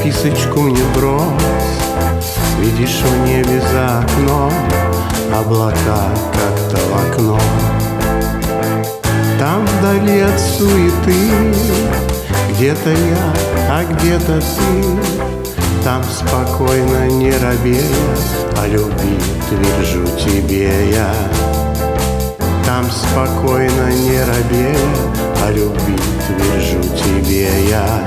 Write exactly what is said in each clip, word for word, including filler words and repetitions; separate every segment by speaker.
Speaker 1: записочку мне брось. Видишь, в небе за окном облака, как-то в окно. Там вдали от суеты где-то я, а где-то ты. Там спокойно, не робея, о любви твержу тебе я. Там спокойно, не робея, о любви твержу тебе я.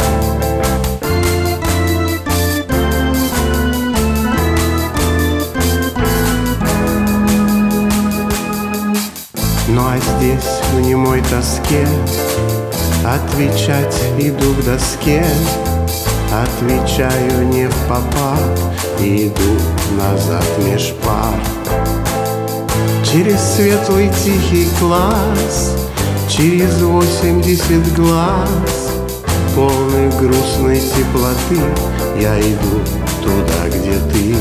Speaker 1: Ну а здесь, в немой тоске, отвечать иду к доске. Отвечаю не впопад, иду назад меж пар. Через светлый тихий класс, через восемьдесят глаз, полный грустной теплоты, я иду туда, где ты.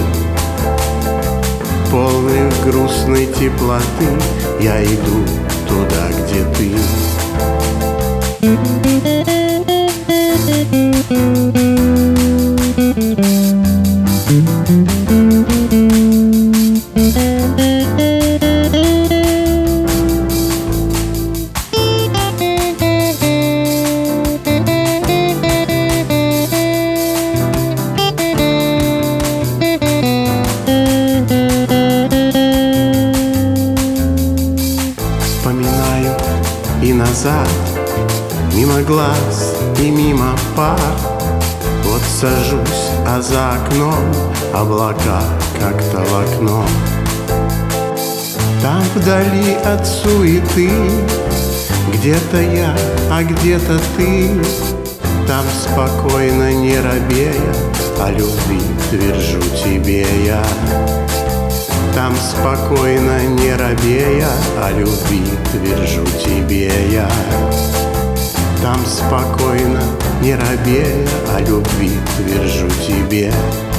Speaker 1: Полный грустной теплоты, я иду туда, где ты. Вспоминаю и назад, мимо глаз и мимо пар. Вот сажусь, а за окном облака, как-то в окно. Там вдали от суеты где-то я, а где-то ты. Там спокойно, не робея, о любви твержу тебе я. Там спокойно, не робея, о любви твержу тебе я. Там спокойно, не робея, о любви твержу тебе.